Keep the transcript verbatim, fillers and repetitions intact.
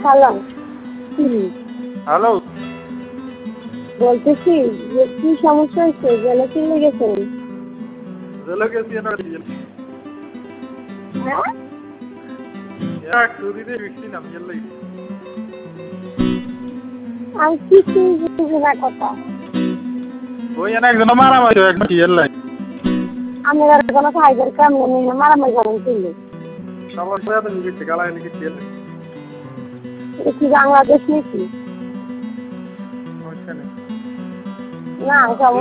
hello হুম hello বলতেছি যে কি সমস্যা হয়েছে জেলে চলে গেছেন জেলে গেছি না হ্যাঁ এক চুরিতে বৃষ্টি নাম জেলে আমি কিছু বুঝি না কথা ওই এনে একজন মারামারি এক জেলে আমি আর কোনো ফাইবার কাম নেই না মারামারি করেন চলে সবার সাথে লিখে গালায় লিখে জেলে এটা কি বাংলাদেশ নাকি ওইখানে না